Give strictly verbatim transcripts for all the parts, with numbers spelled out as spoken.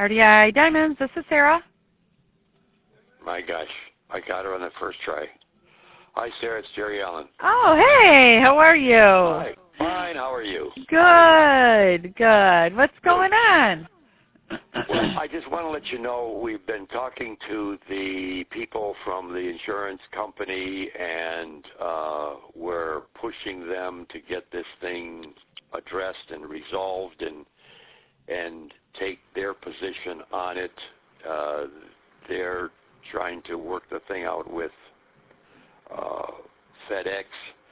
R D I Diamonds, this is Sarah. My gosh, I got her on the first try. Hi, Sarah, it's Jerry Allen. Oh, hey, how are you? Hi, fine, how are you? Good, good. What's going on? Well, I just want to let you know we've been talking to the people from the insurance company, and uh, we're pushing them to get this thing addressed and resolved and and take their position on it. Uh, they're trying to work the thing out with uh, FedEx,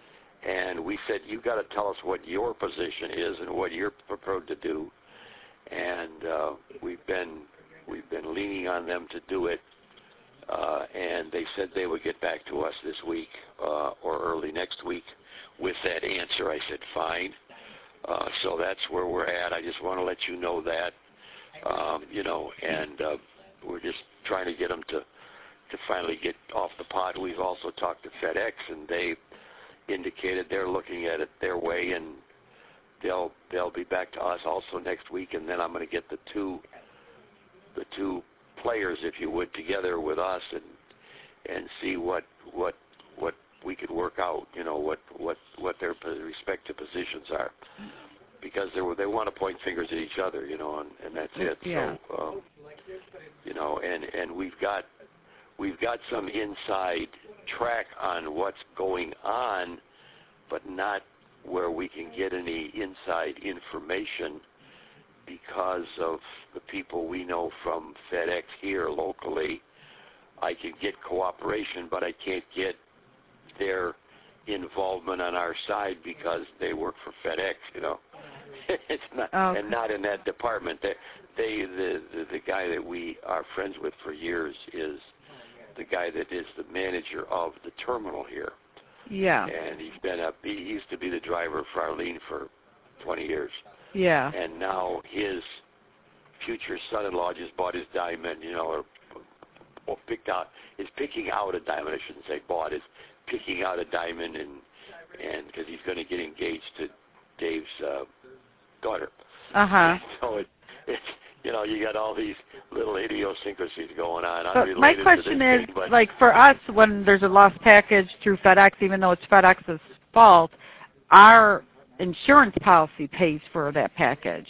and we said, you got to tell us what your position is and what you're prepared to do. And uh, we've been we've been leaning on them to do it, uh, and they said they would get back to us this week uh, or early next week with that answer. I said, fine. Uh, so that's where we're at. I just want to let you know that, um, you know, and uh, we're just trying to get them to, to finally get off the pot. We've also talked to FedEx, and they indicated they're looking at it their way, and they'll they'll be back to us also next week. And then I'm going to get the two the two players, if you would, together with us and and see what what what we could work out, you know, what what what their respective positions are, because they were, they want to point fingers at each other, you know, and, and that's it. Yeah. So, um, you know, and and we've got we've got some inside track on what's going on, but not where we can get any inside information because of the people we know from FedEx here locally. I can get cooperation, but I can't get their involvement on our side because they work for FedEx, you know. It's not, okay. And not in that department. They, they the, the the guy that we are friends with for years is the guy that is the manager of the terminal here. Yeah. And he's been a he used to be the driver for Arlene for twenty years. Yeah. And now his future son-in-law just bought his diamond, you know, or, or picked out is picking out a diamond. I shouldn't say bought, is picking out a diamond, and and because he's going to get engaged to Dave's uh, daughter. Uh huh. So it, it's you know you got all these little idiosyncrasies going on. But my question to this is, thing, but like for us, when there's a lost package through FedEx, even though it's FedEx's fault, our insurance policy pays for that package,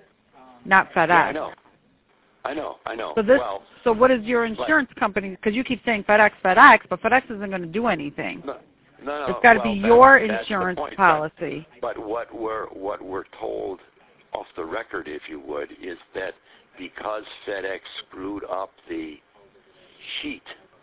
not FedEx. Yeah, I know. I know. I know. So this. Well, so what is your insurance but, company? Because you keep saying FedEx, FedEx, but FedEx isn't going to do anything. No, no, no. It's got to well, be that, your that's insurance the point, policy. But, but what we're what we're told off the record, if you would, is that because FedEx screwed up the sheet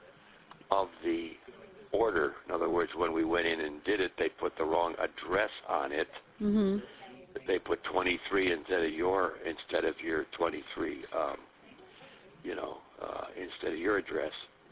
of the order, in other words, when we went in and did it, they put the wrong address on it. Mm-hmm. They put twenty-three instead of your instead of your twenty-three, um, you know, uh, instead of your address.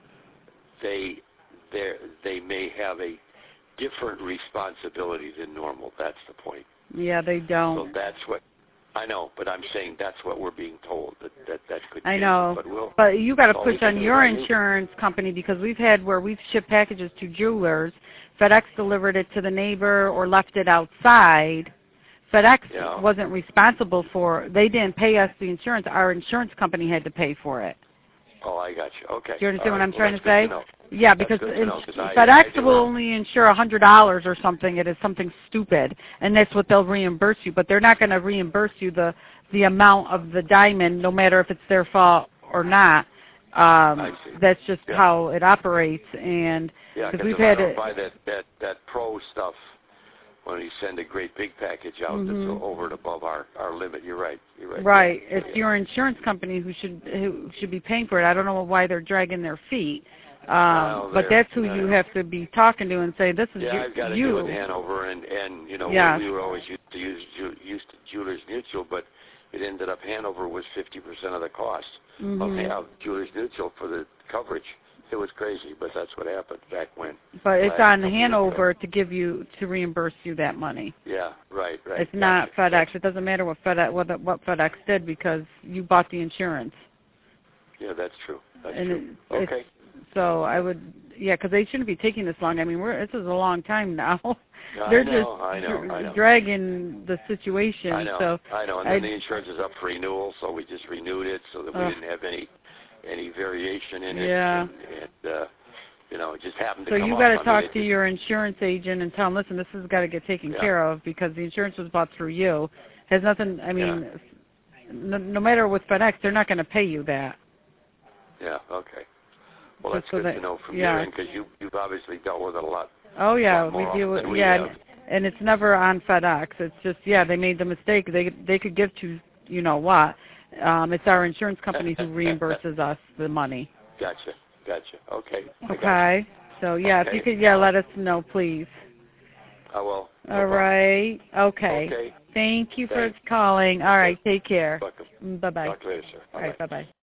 They they they may have a different responsibility than normal. That's the point. Yeah, they don't. So that's what I know, but I'm saying that's what we're being told, that that, that could I change. know, But, we'll, but you got to all push we can on do your is you- insurance company, because we've had where we've shipped packages to jewelers, FedEx delivered it to the neighbor or left it outside. FedEx Yeah. wasn't responsible for, they didn't pay us the insurance. Our insurance company had to pay for it. Oh, I got you. Okay. Do you understand All what right. I'm well, trying that's to say? good to know. Yeah, That's because good to in, know, 'cause I- FedEx I do will know. only insure one hundred dollars or something. It is something stupid, and that's what they'll reimburse you. But they're not going to reimburse you the, the amount of the diamond, no matter if it's their fault or not. Um, I see. that's just Yeah. how it operates. And Yeah, because we've if had I don't it, buy that, that, that pro stuff, when you send a great big package out Mhm. that's over and above our, our limit, you're right. You're right. right. Yeah, It's yeah. your insurance company who should who should be paying for it. I don't know why they're dragging their feet. Um, Well, but they're- that's who yeah. you have to be talking to and say, this is Yeah, your, I've got to you. do with Hanover, and, and you know, Yes. we, we were always used to use Ju- used to Jewelers Mutual, but it ended up Hanover was fifty percent of the cost Mhm. of have Jewelers Mutual for the coverage. It was crazy, but that's what happened back when. But it's last on couple years Hanover ago. to give you, to reimburse you that money. Yeah, right, right. It's not Gotcha. FedEx. It doesn't matter what FedEx, what, what FedEx did, because you bought the insurance. Yeah, that's true. That's And true. it, Okay. it's, So I would, yeah, because they shouldn't be taking this long. I mean, we're this is a long time now. I They're know, just I know, dr- I know. dragging the situation. I know, so I know. And I, then the insurance is up for renewal, so we just renewed it so that we uh, didn't have any any variation in it. Yeah. And, and uh, you know, it just happened to So come you up. got to I mean, talk it to just- your insurance agent and tell them, listen, this has got to get taken Yeah. care of because the insurance was bought through you. Has nothing. I mean, no, no matter with FedEx, they're not going to pay you that. Yeah. Okay. Well, Just that's so good that- to know from yeah. your end because you you've obviously dealt with it a lot. Oh yeah, lot we more deal often with than we yeah, have. and, and it's never on FedEx. It's just yeah, they made the mistake. They they could give to you know what. Um, it's our insurance company who reimburses us the money. Gotcha. Gotcha. Okay. I Okay. So yeah, if you Okay. could yeah, let us know, please. gotcha. I will. No All problem. right. Okay. Okay. Thank you for Thanks. calling. All right. Take care. Welcome. Bye bye. Talk later, sir. All right. Bye bye.